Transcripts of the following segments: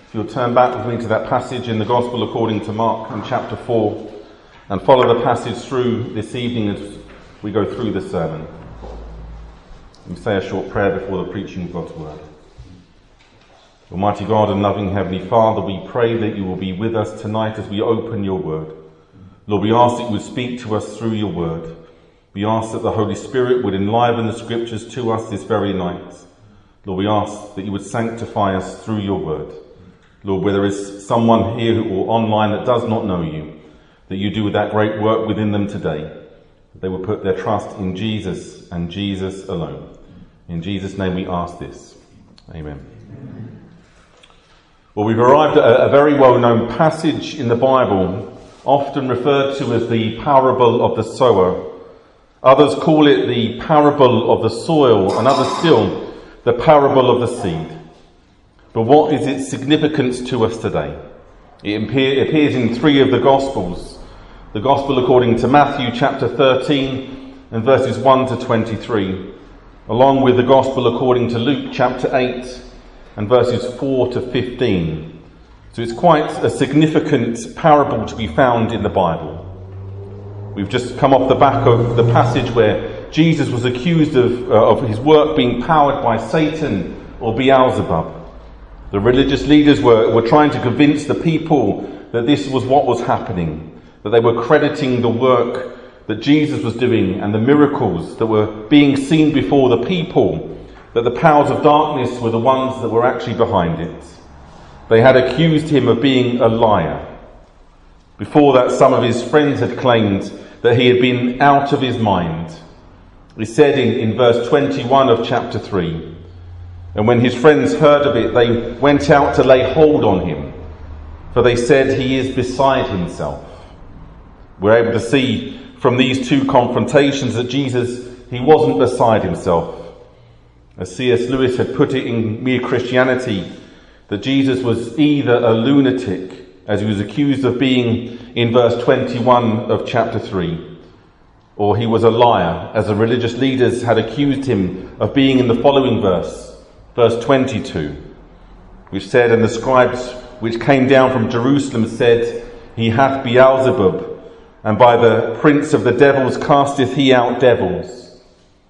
If you'll turn back with me to that passage in the Gospel according to Mark in chapter 4 and follow the passage through this evening as we go through the sermon. Let me say a short prayer before the preaching of God's word. Almighty God and loving Heavenly Father, we pray that you will be with us tonight as we open your word. Lord, we ask that you would speak to us through your word. We ask that the Holy Spirit would enliven the scriptures to us this very night. Lord, we ask that you would sanctify us through your word. Lord, where there is someone here or online that does not know you, that you do that great work within them today, that they will put their trust in Jesus and Jesus alone. In Jesus' name we ask this. Amen. Well, we've arrived at a very well-known passage in the Bible, often referred to as the parable of the sower. Others call it the parable of the soil, and others still the parable of the seed. But what is its significance to us today? It appears in three of the Gospels. The Gospel according to Matthew chapter 13 and verses 1 to 23, along with the Gospel according to Luke chapter 8 and verses 4 to 15. So it's quite a significant parable to be found in the Bible. We've just come off the back of the passage where Jesus was accused of his work being powered by Satan or Beelzebub. The religious leaders were trying to convince the people that this was what was happening, that they were crediting the work that Jesus was doing and the miracles that were being seen before the people, that the powers of darkness were the ones that were actually behind it. They had accused him of being a liar. Before that, some of his friends had claimed that he had been out of his mind. He said in verse 21 of chapter 3, and when his friends heard of it, they went out to lay hold on him, for they said he is beside himself. We're able to see from these two confrontations that Jesus, he wasn't beside himself. As C.S. Lewis had put it in Mere Christianity, that Jesus was either a lunatic, as he was accused of being in verse 21 of chapter 3, or he was a liar, as the religious leaders had accused him of being in the following verse 22, which said, and the scribes which came down from Jerusalem said, he hath Beelzebub, and by the prince of the devils casteth he out devils.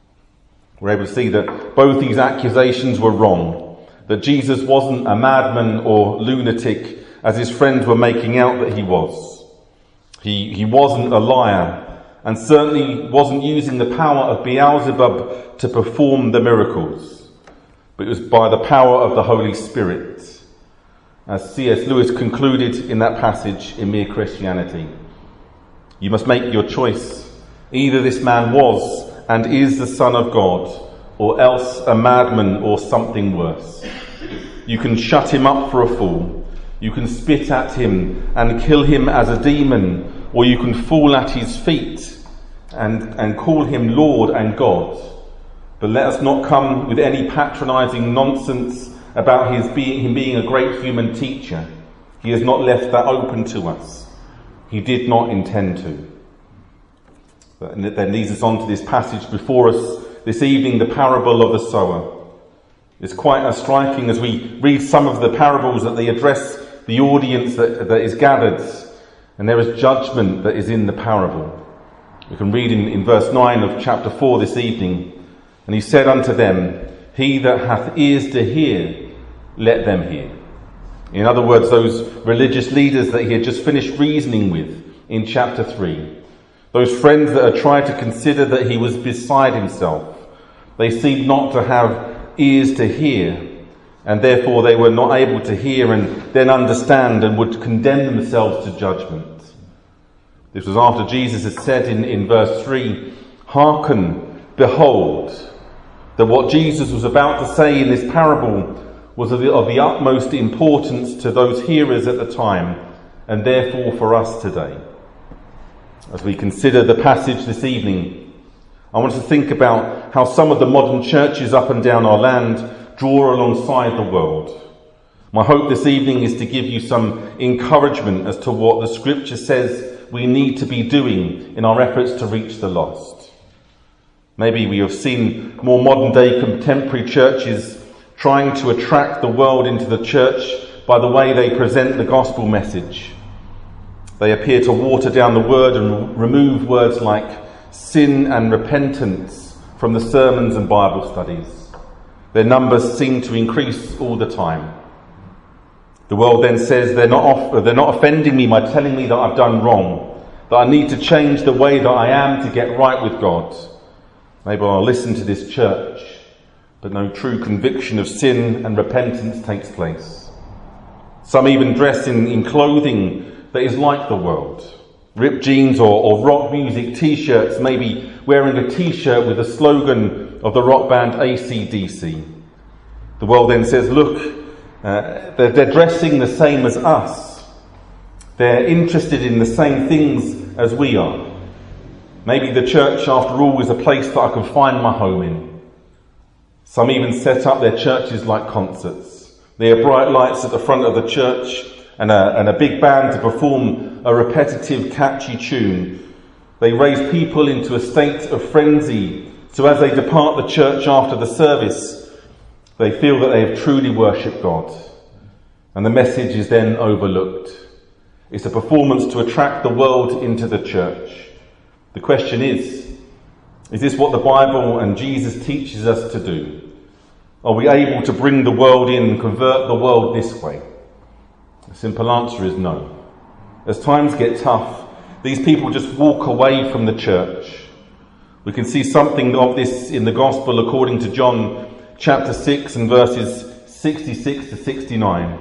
We're able to see that both these accusations were wrong, that Jesus wasn't a madman or lunatic, as his friends were making out that he was. He wasn't a liar, and certainly wasn't using the power of Beelzebub to perform the miracles. But it was by the power of the Holy Spirit, as C.S. Lewis concluded in that passage in Mere Christianity. You must make your choice. Either this man was and is the Son of God, or else a madman or something worse. You can shut him up for a fool. You can spit at him and kill him as a demon, or you can fall at his feet and call him Lord and God. But let us not come with any patronising nonsense about him being a great human teacher. He has not left that open to us. He did not intend to. But then leads us on to this passage before us this evening, the parable of the sower. It's quite striking as we read some of the parables that they address the audience that is gathered, and there is judgment that is in the parable. We can read in verse 9 of chapter 4 this evening, and he said unto them, he that hath ears to hear, let them hear. In other words, those religious leaders that he had just finished reasoning with in chapter 3, those friends that had tried to consider that he was beside himself, they seemed not to have ears to hear, and therefore they were not able to hear and then understand and would condemn themselves to judgment. This was after Jesus had said in verse 3, hearken, behold, that what Jesus was about to say in this parable was of the utmost importance to those hearers at the time, and therefore for us today. As we consider the passage this evening, I want us to think about how some of the modern churches up and down our land draw alongside the world. My hope this evening is to give you some encouragement as to what the scripture says we need to be doing in our efforts to reach the lost. Maybe we have seen more modern day contemporary churches trying to attract the world into the church by the way they present the gospel message. They appear to water down the word and remove words like sin and repentance from the sermons and Bible studies. Their numbers seem to increase all the time. The world then says they're not offending me by telling me that I've done wrong, that I need to change the way that I am to get right with God. Maybe I'll listen to this church, but no true conviction of sin and repentance takes place. Some even dress in clothing that is like the world. Ripped jeans or rock music t-shirts, maybe wearing a t-shirt with the slogan of the rock band AC/DC. The world then says, look, they're dressing the same as us. They're interested in the same things as we are. Maybe the church, after all, is a place that I can find my home in. Some even set up their churches like concerts. There are bright lights at the front of the church and a big band to perform a repetitive, catchy tune. They raise people into a state of frenzy, so as they depart the church after the service, they feel that they have truly worshipped God. And the message is then overlooked. It's a performance to attract the world into the church. The question is this what the Bible and Jesus teaches us to do? Are we able to bring the world in and convert the world this way? The simple answer is no. As times get tough, these people just walk away from the church. We can see something of this in the Gospel according to John chapter 6 and verses 66 to 69.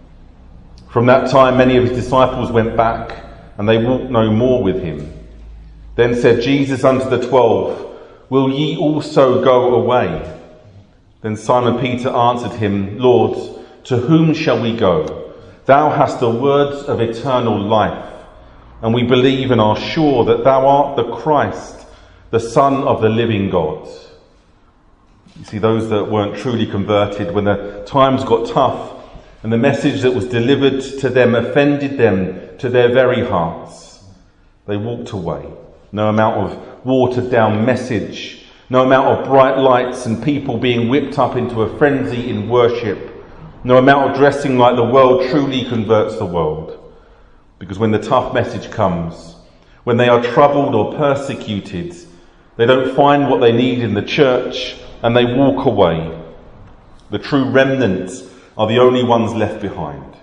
From that time many of his disciples went back, and they walked no more with him. Then said Jesus unto the 12, Will ye also go away? Then Simon Peter answered him, Lord, to whom shall we go? Thou hast the words of eternal life, and we believe and are sure that thou art the Christ, the Son of the living God. You see, those that weren't truly converted, when the times got tough and the message that was delivered to them offended them to their very hearts, they walked away. No amount of watered down message, no amount of bright lights and people being whipped up into a frenzy in worship, no amount of dressing like the world truly converts the world. Because when the tough message comes, when they are troubled or persecuted, they don't find what they need in the church and they walk away. The true remnant are the only ones left behind.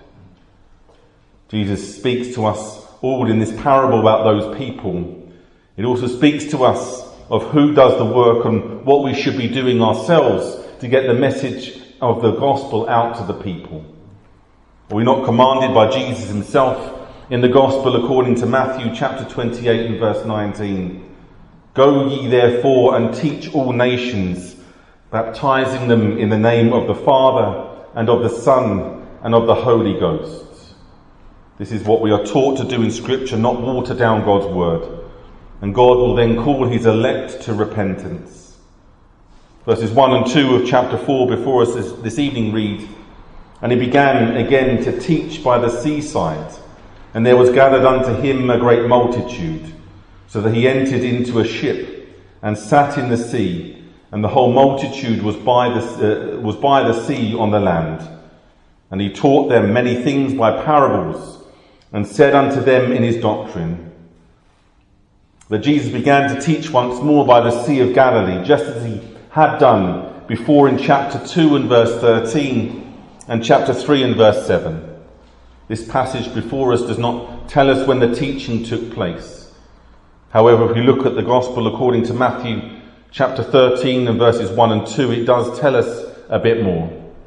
Jesus speaks to us all in this parable about those people. It also speaks to us of who does the work and what we should be doing ourselves to get the message of the gospel out to the people. Are we not commanded by Jesus himself in the gospel according to Matthew chapter 28 and verse 19? Go ye therefore and teach all nations, baptizing them in the name of the Father and of the Son and of the Holy Ghost. This is what we are taught to do in Scripture, not water down God's word. And God will then call his elect to repentance. Verses 1 and 2 of chapter 4 before us this evening read, And he began again to teach by the seaside, and there was gathered unto him a great multitude, so that he entered into a ship and sat in the sea, and the whole multitude was by the sea on the land. And he taught them many things by parables, and said unto them in his doctrine, that Jesus began to teach once more by the Sea of Galilee, just as he had done before in chapter 2 and verse 13 and chapter 3 and verse 7. This passage before us does not tell us when the teaching took place. However, if we look at the Gospel according to Matthew chapter 13 and verses 1 and 2, it does tell us a bit more.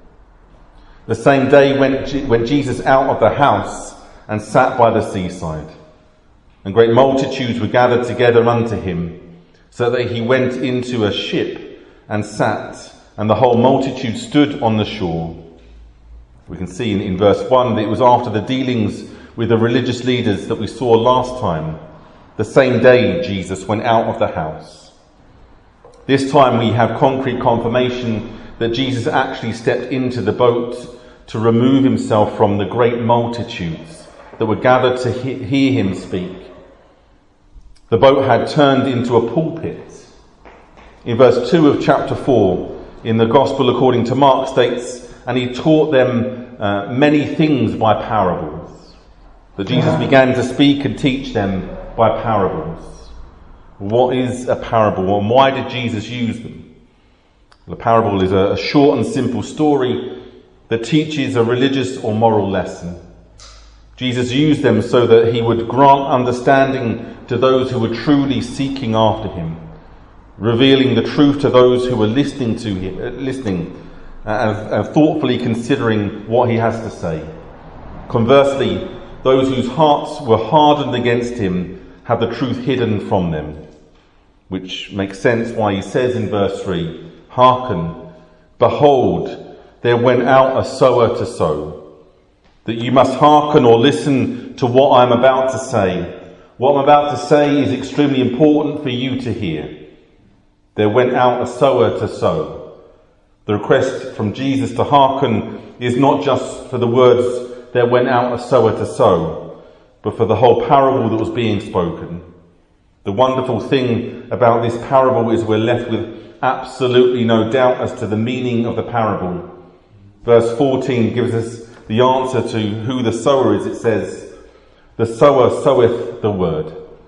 The same day went Jesus out of the house and sat by the seaside. And great multitudes were gathered together unto him, so that he went into a ship and sat, and the whole multitude stood on the shore. We can see in verse 1 that it was after the dealings with the religious leaders that we saw last time. The same day Jesus went out of the house. This time we have concrete confirmation that Jesus actually stepped into the boat to remove himself from the great multitudes that were gathered to hear him speak. The boat had turned into a pulpit. In verse 2 of chapter 4, in the Gospel according to Mark states, and he taught them many things by parables. That Jesus began to speak and teach them by parables. What is a parable, and why did Jesus use them? The parable is a short and simple story that teaches a religious or moral lesson. Jesus used them so that he would grant understanding to those who were truly seeking after him, revealing the truth to those who were listening and thoughtfully considering what he has to say. Conversely, those whose hearts were hardened against him had the truth hidden from them, which makes sense why he says in verse 3, "Hearken, behold, there went out a sower to sow." That you must hearken or listen to what I'm about to say. What I'm about to say is extremely important for you to hear. There went out a sower to sow. The request from Jesus to hearken is not just for the words, "there went out a sower to sow," but for the whole parable that was being spoken. The wonderful thing about this parable is we're left with absolutely no doubt as to the meaning of the parable. Verse 14 gives us the answer to who the sower is. It says, "The sower soweth the word."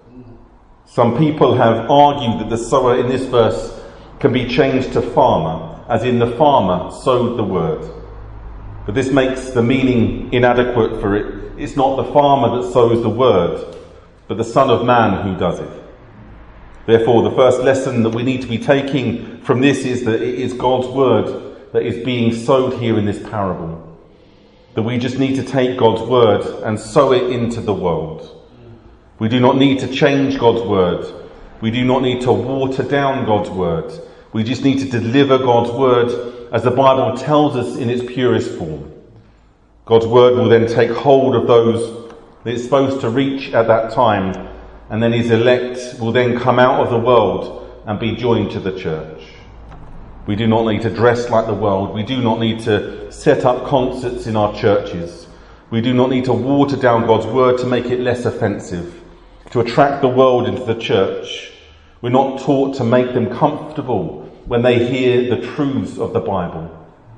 Some people have argued that the sower in this verse can be changed to farmer, as in the farmer sowed the word. But this makes the meaning inadequate, for it. It's not the farmer that sows the word, but the Son of Man who does it. Therefore, the first lesson that we need to be taking from this is that it is God's word that is being sowed here in this parable. That we just need to take God's word and sow it into the world. We do not need to change God's word. We do not need to water down God's word. We just need to deliver God's word as the Bible tells us in its purest form. God's word will then take hold of those that it's supposed to reach at that time, and then his elect will then come out of the world and be joined to the church. We do not need to dress like the world. We do not need to set up concerts in our churches. We do not need to water down God's word to make it less offensive, to attract the world into the church. We're not taught to make them comfortable when they hear the truths of the Bible.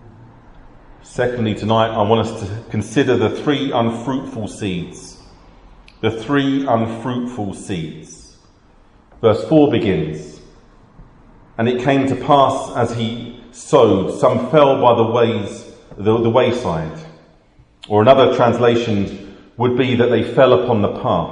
Secondly, tonight I want us to consider the 3 unfruitful seeds. The 3 unfruitful seeds. Verse 4 begins, "And it came to pass as he sowed, some fell by the wayside." Or another translation would be that they fell upon the path.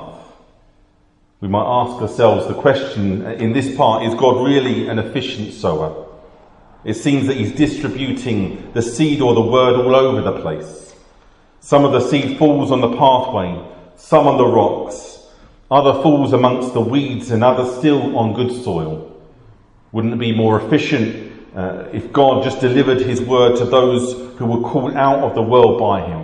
We might ask ourselves the question in this part, is God really an efficient sower? It seems that he's distributing the seed or the word all over the place. Some of the seed falls on the pathway, some on the rocks, other falls amongst the weeds, and others still on good soil. Wouldn't it be more efficient if God just delivered his word to those who were called out of the world by him?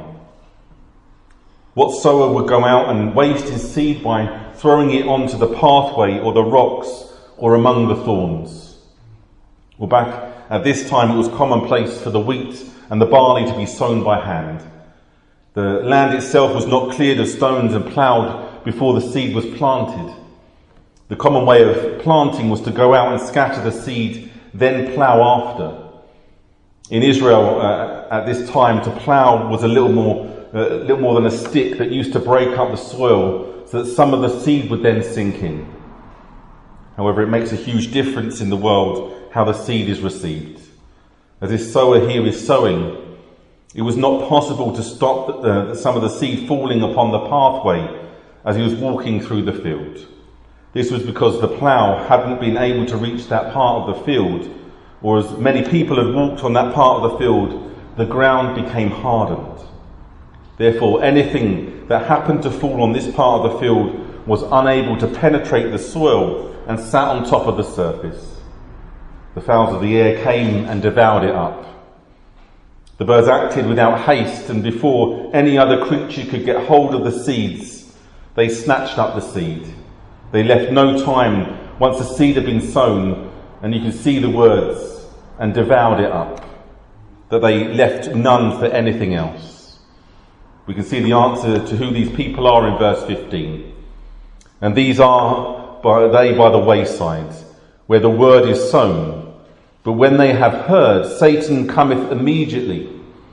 What sower would go out and waste his seed by throwing it onto the pathway or the rocks or among the thorns? Well, back at this time it was commonplace for the wheat and the barley to be sown by hand. The land itself was not cleared of stones and ploughed before the seed was planted. The common way of planting was to go out and scatter the seed, then plough after. In Israel at this time, to plough was a little more than a stick that used to break up the soil so that some of the seed would then sink in. However, it makes a huge difference in the world how the seed is received. As this sower here is sowing, it was not possible to stop some of the seed falling upon the pathway as he was walking through the field. This was because the plough hadn't been able to reach that part of the field, or as many people had walked on that part of the field, the ground became hardened. Therefore, anything that happened to fall on this part of the field was unable to penetrate the soil and sat on top of the surface. The fowls of the air came and devoured it up. The birds acted without haste, and before any other creature could get hold of the seeds, they snatched up the seed. They left no time once the seed had been sown, and you can see the words, and devoured it up, that they left none for anything else. We can see the answer to who these people are in verse 15. "And these are they by the wayside, where the word is sown. But when they have heard, Satan cometh immediately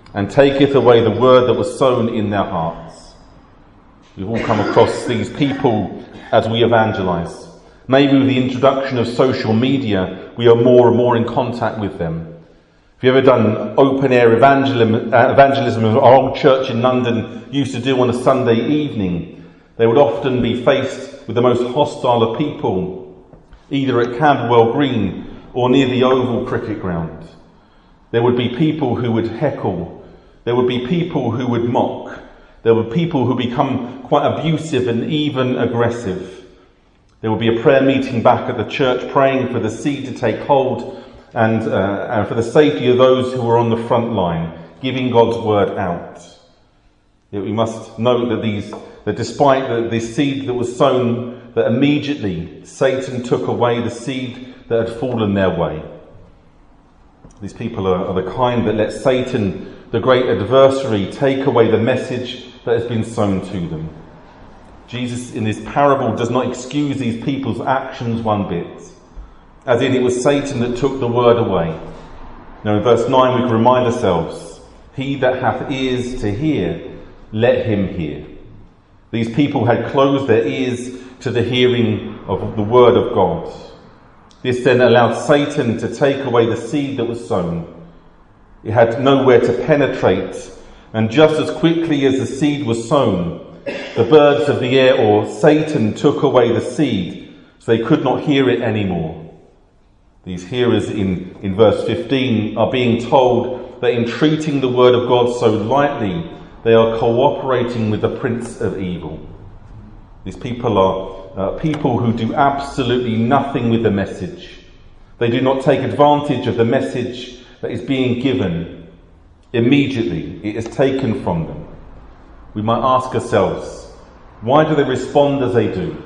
and taketh away the word that was sown in their hearts. We've all come across these people as we evangelise. Maybe with the introduction of social media, we are more and more in contact with them. If you've ever done open-air evangelism, as our old church in London used to do on a Sunday evening, they would often be faced with the most hostile of people, either at Camberwell Green or near the Oval cricket ground. There would be people who would heckle. There would be people who would mock. There were people who become quite abusive and even aggressive. There would be a prayer meeting back at the church praying for the seed to take hold and for the safety of those who were on the front line, giving God's word out. Yet we must note that despite this seed that was sown, that immediately Satan took away the seed that had fallen their way. These people are the kind that let Satan, the great adversary, take away the message that has been sown to them. Jesus in this parable does not excuse these people's actions one bit, as in it was Satan that took the word away. Now in verse 9 we can remind ourselves, he that hath ears to hear, let him hear. These people had closed their ears to the hearing of the word of God. This then allowed Satan to take away the seed that was sown. It had nowhere to penetrate, and just as quickly as the seed was sown, the birds of the air or Satan took away the seed, so they could not hear it anymore. These hearers in verse 15 are being told that in treating the word of God so lightly, they are cooperating with the prince of evil. These people are people who do absolutely nothing with the message. They do not take advantage of the message that is being given. Immediately, it is taken from them. We might ask ourselves, why do they respond as they do?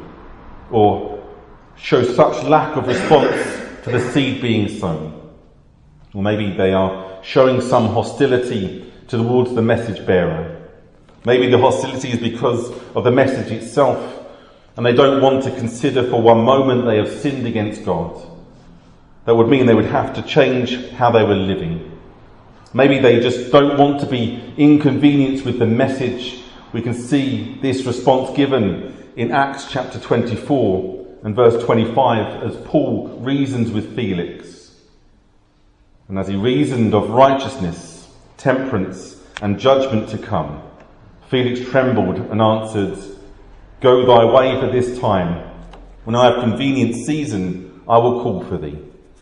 Or show such lack of response to the seed being sown? Or maybe they are showing some hostility towards the message bearer. Maybe the hostility is because of the message itself, and they don't want to consider for one moment they have sinned against God. That would mean they would have to change how they were living. Maybe they just don't want to be inconvenienced with the message. We can see this response given in Acts chapter 24 and verse 25 as Paul reasons with Felix. And as he reasoned of righteousness, temperance and judgment to come, Felix trembled and answered, "Go thy way for this time. When I have convenient season, I will call for thee."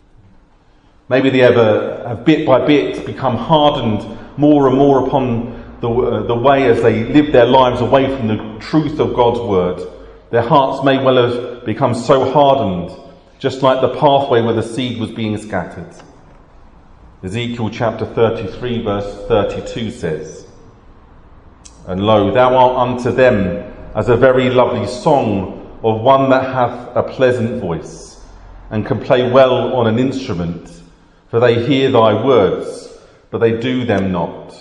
Maybe they have bit by bit become hardened more and more upon the way as they live their lives away from the truth of God's word. Their hearts may well have become so hardened, just like the pathway where the seed was being scattered. Ezekiel chapter 33 verse 32 says, "And lo, thou art unto them as a very lovely song of one that hath a pleasant voice, and can play well on an instrument. For they hear thy words, but they do them not."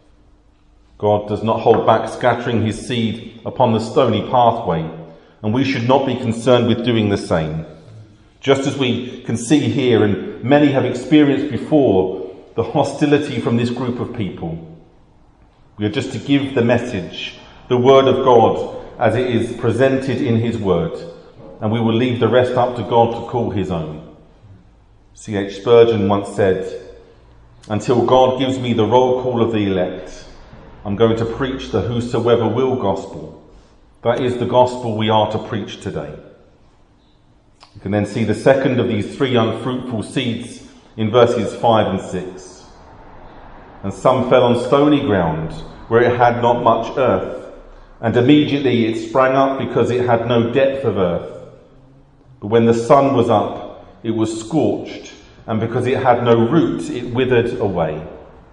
God does not hold back scattering his seed upon the stony pathway, and we should not be concerned with doing the same. Just as we can see here, and many have experienced before, the hostility from this group of people. We are just to give the message, the word of God, as it is presented in his word, and we will leave the rest up to God to call his own. C.H. Spurgeon once said, "Until God gives me the roll call of the elect, I'm going to preach the whosoever will gospel." That is the gospel we are to preach today. You can then see the second of these three unfruitful seeds in verses 5 and 6. "And some fell on stony ground, where it had not much earth, and immediately it sprang up because it had no depth of earth. But when the sun was up, it was scorched, and because it had no root, it withered away."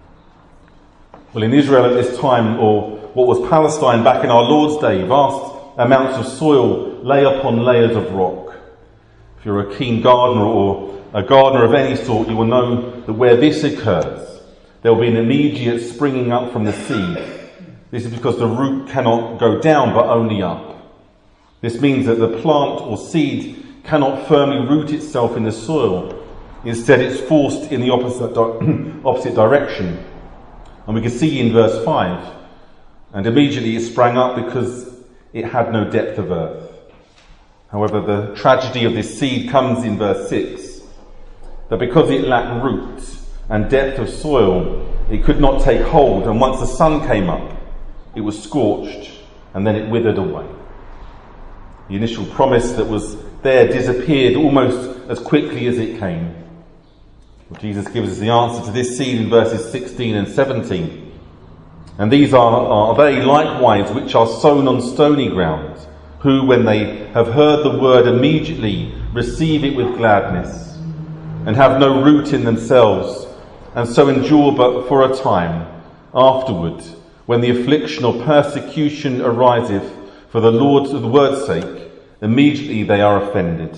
Well, in Israel at this time, or what was Palestine back in our Lord's day, vast amounts of soil lay upon layers of rock. If you're a keen gardener or a gardener of any sort, you will know that where this occurs, there will be an immediate springing up from the seed. This is because the root cannot go down, but only up. This means that the plant or seed cannot firmly root itself in the soil. Instead, it's forced in the opposite direction. And we can see in verse 5, and immediately it sprang up because it had no depth of earth. However, the tragedy of this seed comes in verse 6, that because it lacked root and depth of soil, it could not take hold, and once the sun came up, it was scorched, and then it withered away. The initial promise that was there disappeared almost as quickly as it came. Well, Jesus gives us the answer to this seed in verses 16 and 17. And these are they likewise which are sown on stony ground, who, when they have heard the word, immediately receive it with gladness, and have no root in themselves, and so endure but for a time. Afterward, when the affliction or persecution ariseth for the word's sake, immediately they are offended.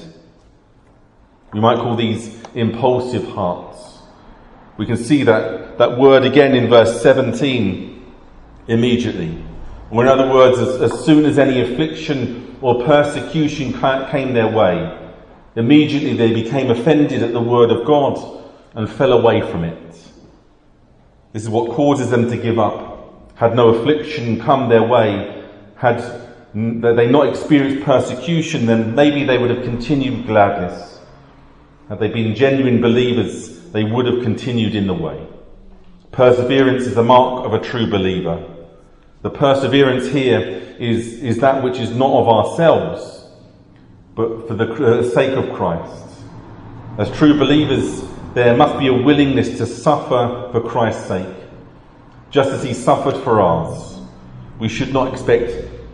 We might call these impulsive hearts. We can see that word again in verse 17, immediately. Or in other words, as soon as any affliction or persecution came their way, immediately they became offended at the word of God and fell away from it. This is what causes them to give up. Had no affliction come their way, had they not experienced persecution, then maybe they would have continued with gladness. Had they been genuine believers, they would have continued in the way. Perseverance is the mark of a true believer. The perseverance here is that which is not of ourselves, but for the sake of Christ. As true believers, there must be a willingness to suffer for Christ's sake. Just as he suffered for ours, we should not expect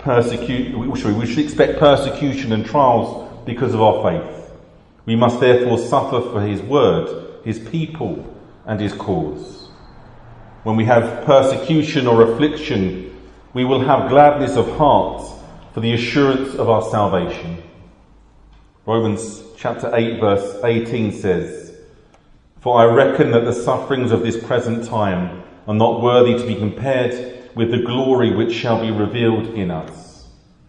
we should expect persecution and trials because of our faith. We must therefore suffer for his word, his people, and his cause. When we have persecution or affliction, we will have gladness of heart for the assurance of our salvation. Romans chapter 8 verse 18 says, "For I reckon that the sufferings of this present time are not worthy to be compared with the glory which shall be revealed in us."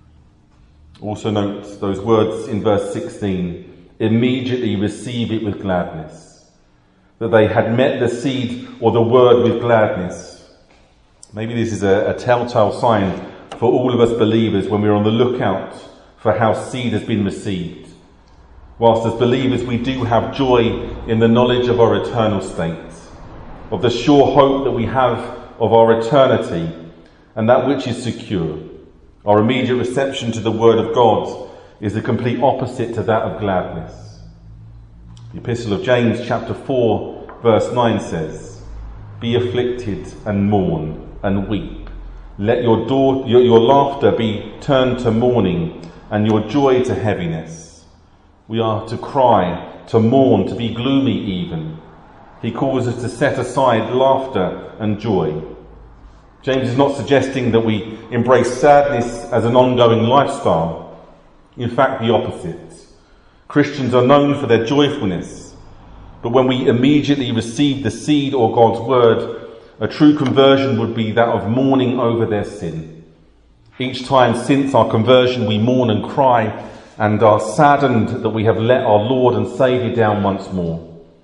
Also note those words in verse 16, "Immediately receive it with gladness." That they had met the seed or the word with gladness. Maybe this is a telltale sign for all of us believers when we're on the lookout for how seed has been received. Whilst as believers we do have joy in the knowledge of our eternal state, of the sure hope that we have of our eternity and that which is secure, our immediate reception to the word of God is the complete opposite to that of gladness. The Epistle of James chapter 4 verse 9 says, "Be afflicted and mourn and weep. Let your laughter be turned to mourning and your joy to heaviness." We are to cry, to mourn, to be gloomy even. He calls us to set aside laughter and joy. James is not suggesting that we embrace sadness as an ongoing lifestyle. In fact, the opposite. Christians are known for their joyfulness, but when we immediately receive the seed or God's word, a true conversion would be that of mourning over their sin. Each time since our conversion we mourn and cry and are saddened that we have let our Lord and Saviour down once more.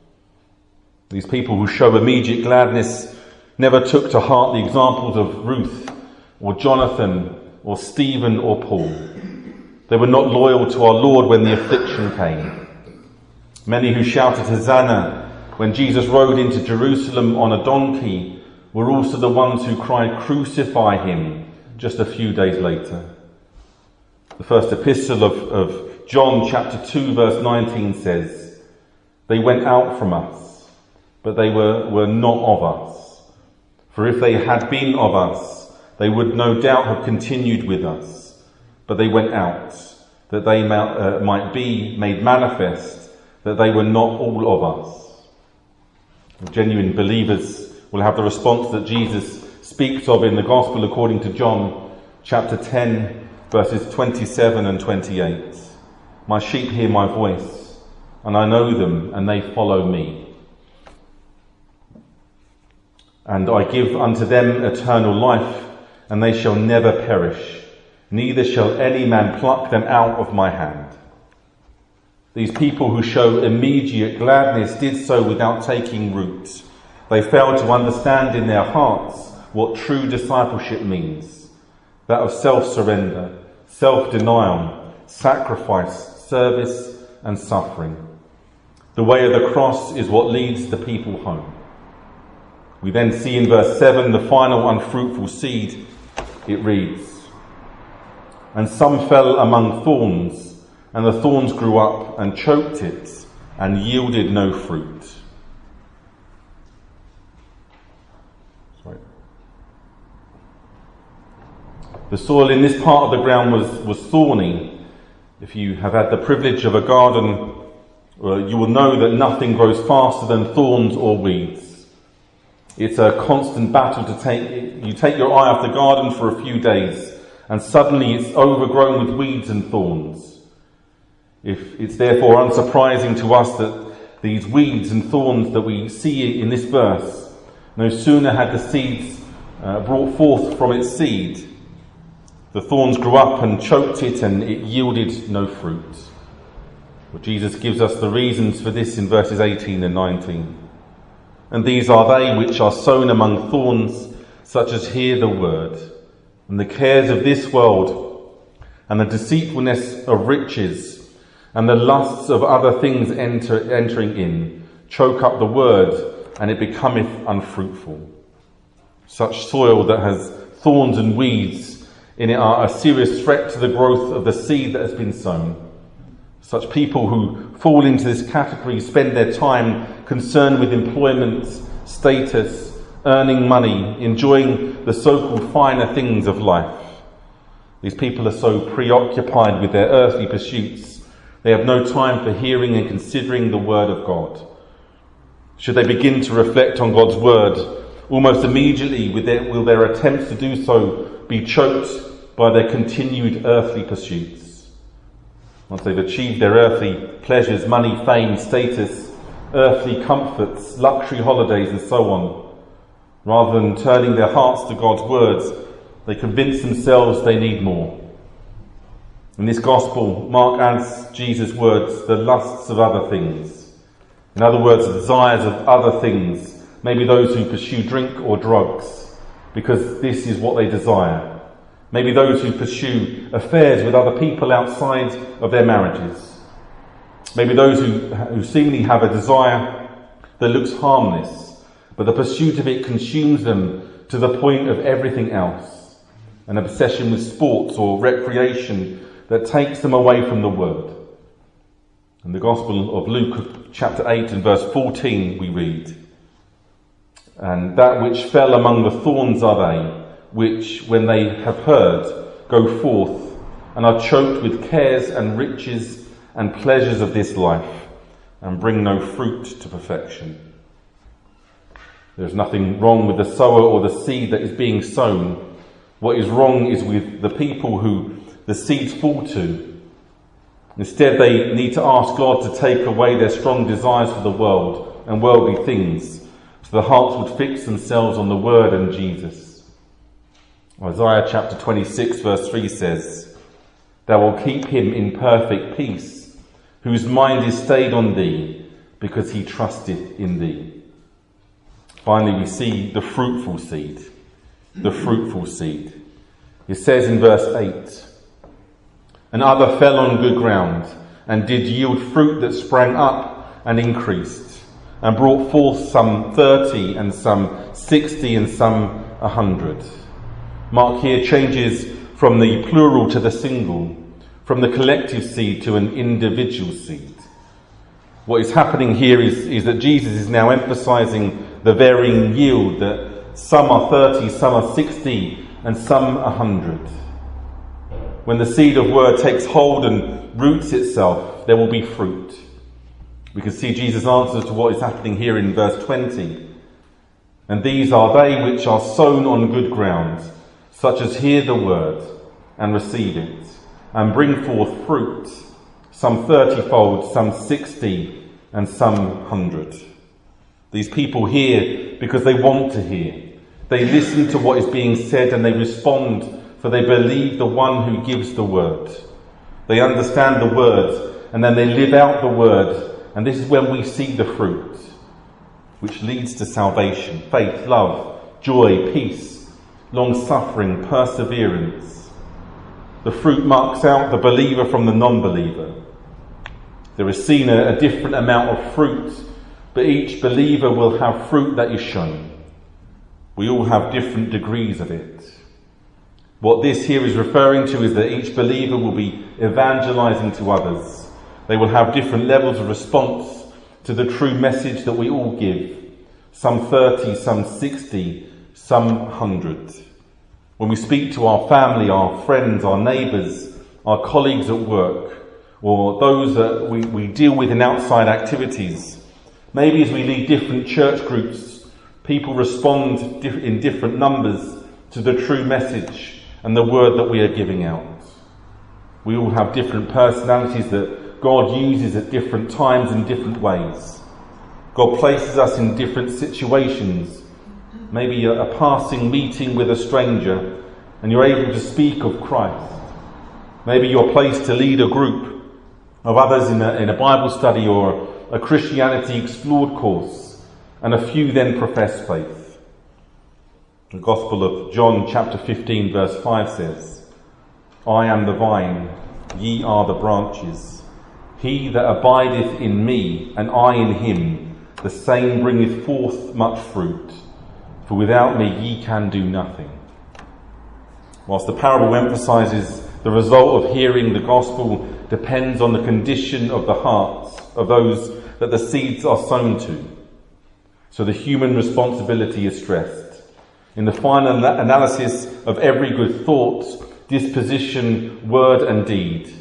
These people who show immediate gladness never took to heart the examples of Ruth or Jonathan or Stephen or Paul. They were not loyal to our Lord when the affliction came. Many who shouted Hosanna when Jesus rode into Jerusalem on a donkey were also the ones who cried, "Crucify him," just a few days later. The first epistle of John chapter 2 verse 19 says, "They went out from us, but they were not of us. For if they had been of us, they would no doubt have continued with us. But they went out, that they might be made manifest that they were not all of us." Genuine believers will have the response that Jesus speaks of in the Gospel according to John chapter 10 verses 27 and 28. "My sheep hear my voice, and I know them, and they follow me. And I give unto them eternal life, and they shall never perish, neither shall any man pluck them out of my hand." These people who show immediate gladness did so without taking root. They fail to understand in their hearts what true discipleship means, that of self-surrender, self-denial, sacrifice, service and suffering. The way of the cross is what leads the people home. We then see in verse 7 the final unfruitful seed. It reads, "And some fell among thorns, and the thorns grew up and choked it, and yielded no fruit." Sorry. The soil in this part of the ground was thorny. If you have had the privilege of a garden, you will know that nothing grows faster than thorns or weeds. It's a constant battle you take your eye off the garden for a few days, and suddenly it's overgrown with weeds and thorns. It's therefore unsurprising to us that these weeds and thorns that we see in this verse, no sooner had the seeds brought forth from its seed, the thorns grew up and choked it, and it yielded no fruit. Well, Jesus gives us the reasons for this in verses 18 and 19. "And these are they which are sown among thorns, such as hear the word, and the cares of this world, and the deceitfulness of riches, and the lusts of other things entering in, choke up the word, and it becometh unfruitful." Such soil that has thorns and weeds in it are a serious threat to the growth of the seed that has been sown. Such people who fall into this category spend their time concerned with employment, status, earning money, enjoying the so-called finer things of life. These people are so preoccupied with their earthly pursuits, they have no time for hearing and considering the word of God. Should they begin to reflect on God's word, almost immediately will their attempts to do so be choked by their continued earthly pursuits. Once they've achieved their earthly pleasures, money, fame, status, earthly comforts, luxury holidays and so on, rather than turning their hearts to God's words, they convince themselves they need more. In this gospel, Mark adds Jesus' words, "the lusts of other things." In other words, the desires of other things, maybe those who pursue drink or drugs, because this is what they desire. Maybe those who pursue affairs with other people outside of their marriages. Maybe those who seemingly have a desire that looks harmless, but the pursuit of it consumes them to the point of everything else. An obsession with sports or recreation that takes them away from the word. In the Gospel of Luke, chapter 8 and verse 14, we read, "And that which fell among the thorns are they, which, when they have heard, go forth, and are choked with cares and riches and pleasures of this life, and bring no fruit to perfection." There is nothing wrong with the sower or the seed that is being sown. What is wrong is with the people who the seeds fall to. Instead, they need to ask God to take away their strong desires for the world and worldly things, so the hearts would fix themselves on the word and Jesus. Isaiah chapter 26 verse 3 says, "Thou wilt keep him in perfect peace, whose mind is stayed on thee, because he trusteth in thee." Finally, we see the fruitful seed. The fruitful seed. It says in verse 8, "And other fell on good ground, and did yield fruit that sprang up and increased, and brought forth some 30, and some 60, and some 100. Mark here changes from the plural to the single, from the collective seed to an individual seed. What is happening here is that Jesus is now emphasizing the varying yield, that some are 30, some are 60, and some 100. When the seed of word takes hold and roots itself, there will be fruit. We can see Jesus' answer to what is happening here in verse 20. "And these are they which are sown on good ground, such as hear the word and receive it, and bring forth fruit, some 30-fold, some 60, and some 100. These people hear because they want to hear. They listen to what is being said and they respond, for they believe the one who gives the word. They understand the word and then they live out the word, and this is when we see the fruit. which leads to salvation, faith, love, joy, peace, long-suffering, perseverance. The fruit marks out the believer from the non-believer. There is seen a different amount of fruit, but each believer will have fruit that is shown. We all have different degrees of it. What this here is referring to is that each believer will be evangelizing to others. They will have different levels of response to the true message that we all give. Some 30, some 60, some 100. When we speak to our family, our friends, our neighbours, our colleagues at work, or those that we deal with in outside activities, maybe as we lead different church groups, people respond in different numbers to the true message and the word that we are giving out. We all have different personalities that God uses at different times in different ways. God places us in different situations. Maybe a passing meeting with a stranger and you're able to speak of Christ. Maybe you're placed to lead a group of others in a Bible study or a Christianity Explored course, and a few then profess faith. The Gospel of John chapter 15 verse 5 says, I am the vine, ye are the branches. He that abideth in me, and I in him, the same bringeth forth much fruit. For without me ye can do nothing. Whilst the parable emphasises the result of hearing the gospel depends on the condition of the hearts of those that the seeds are sown to. So the human responsibility is stressed. In the final analysis of every good thought, disposition, word and deed.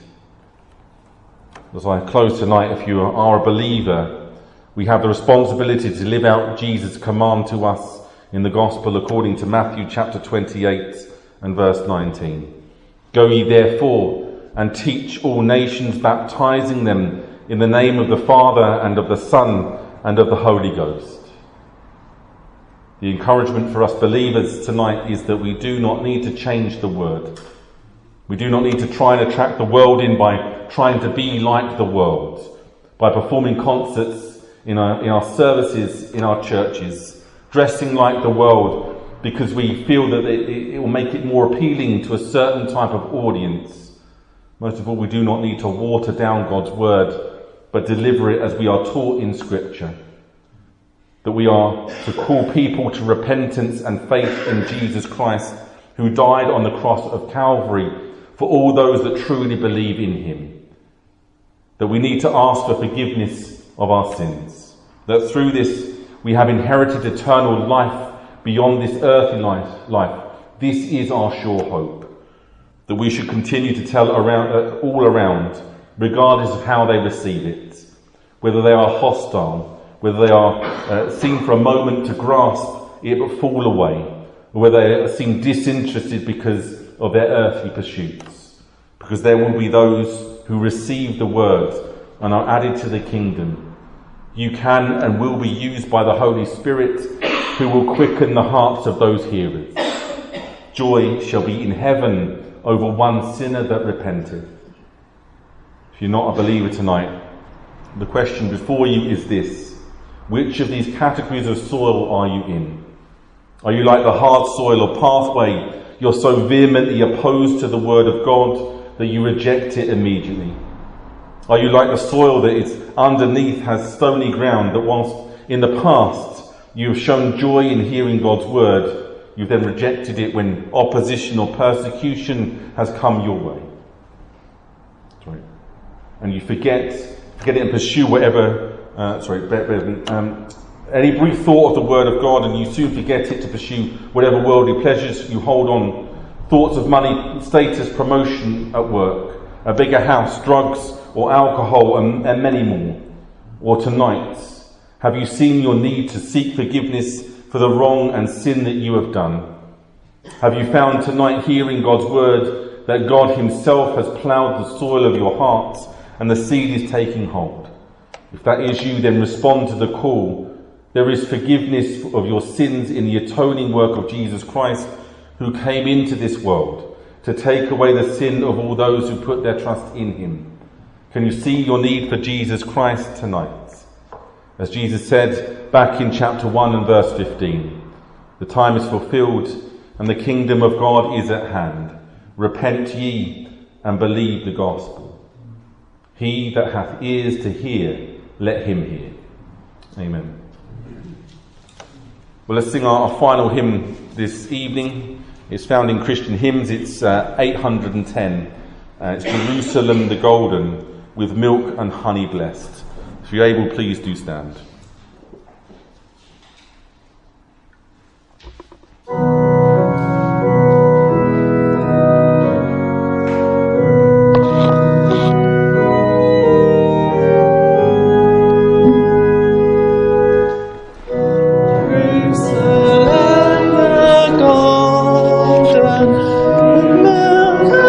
As I close tonight, if you are a believer, we have the responsibility to live out Jesus' command to us in the gospel according to Matthew chapter 28 and verse 19. Go ye therefore and teach all nations, baptizing them in the name of the Father and of the Son and of the Holy Ghost. The encouragement for us believers tonight is that we do not need to change the word. We do not need to try and attract the world in by trying to be like the world, by performing concerts in our services, in our churches, dressing like the world because we feel that it will make it more appealing to a certain type of audience. Most of all, we do not need to water down God's word, but deliver it as we are taught in Scripture. That we are to call people to repentance and faith in Jesus Christ, who died on the cross of Calvary for all those that truly believe in him. That we need to ask for forgiveness of our sins. That through this we have inherited eternal life beyond this earthly life. This is our sure hope. That we should continue to tell all around, regardless of how they receive it. Whether they are hostile, whether they are seen for a moment to grasp it but fall away, or whether they seem disinterested because of their earthly pursuits. Because there will be those who receive the word and are added to the kingdom. You can and will be used by the Holy Spirit, who will quicken the hearts of those hearers. Joy shall be in heaven over one sinner that repenteth. If you're not a believer tonight, the question before you is this: which of these categories of soil are you in? Are you like the hard soil or pathway? You're so vehemently opposed to the word of God that you reject it immediately. Are you like the soil that is underneath has stony ground, that whilst in the past you have shown joy in hearing God's word, you've then rejected it when opposition or persecution has come your way? And you forget it and pursue whatever, any brief thought of the word of God, and you soon forget it to pursue whatever worldly pleasures you hold on. Thoughts of money, status, promotion at work, a bigger house, drugs or alcohol, and many more. Or tonight, have you seen your need to seek forgiveness for the wrong and sin that you have done? Have you found tonight, hearing God's word, that God himself has ploughed the soil of your heart and the seed is taking hold? If that is you, then respond to the call. There is forgiveness of your sins in the atoning work of Jesus Christ, who came into this world to take away the sin of all those who put their trust in him. Can you see your need for Jesus Christ tonight? As Jesus said back in chapter 1 and verse 15, the time is fulfilled and the kingdom of God is at hand. Repent ye and believe the gospel. He that hath ears to hear, let him hear. Amen. Well, let's sing our final hymn this evening. It's found in Christian Hymns. It's 810. It's Jerusalem the Golden, with milk and honey blessed. If you're able, please do stand.